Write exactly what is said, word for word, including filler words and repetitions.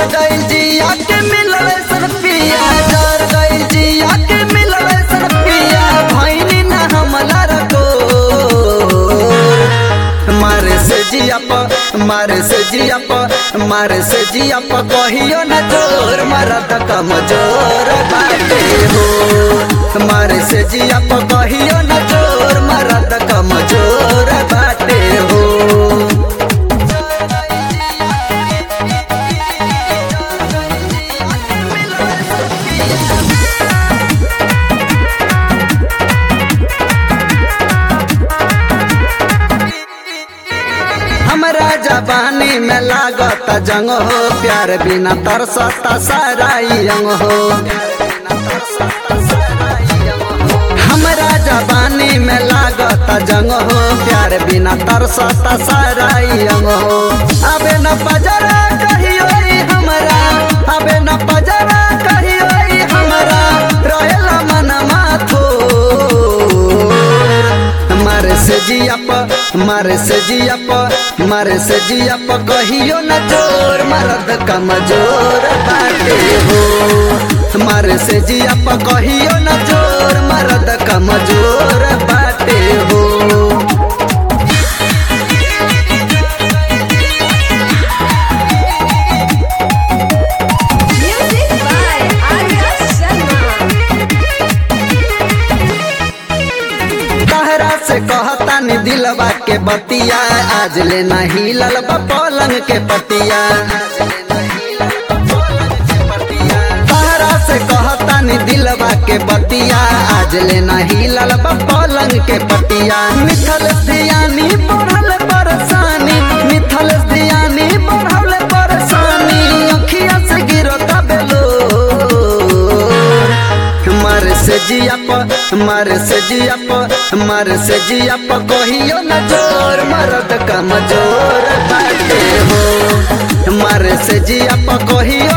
जर गइल जिया के मिलवे सन पिया जर गइल जिया के मिलवे सन पिया भइनी ना हमला रको मारे से जिया प मारे से जिया प मारे से जिया प कहियो न जोर मरद कमजोर बाटे हो मारे से जिया प कहियो न जोर मरद कमजोर बाटे हो। हमरा जवानी में लागत जंग हो प्यार बिना तरसता सारा यंग हो हमरा जवानी में लागत जंग हो प्यार बिना तरसता सारा यंग हो अबे न पजरा कहियो हमरा अबे न पजरा कहियो हमरा रहेला मन माथो मारे से जिया प मारे से जिया प मारे से जिया प कहियो न जोर मरद कमजोर बाटे हो मारे से जिया प कहियो न जोर मरद कमजोर बाटे हो। से कहता नी दिलवा के बतिया आज ले नहीं ललबा पलंग के पतिया तारा से कहता नी दिलवा के बतिया आज ले नहीं ललबा पलंग के पतिया मिथल दियानी बढ़ल परेशानी मिथल दियानी बढ़ल परेशानी अखिया से गिरता बेलो मारे से जिया प मारे से जिया प मारे से जिया प कहियो न जोर मरद कमजोर बाटे हो मारे से जिया प कहियो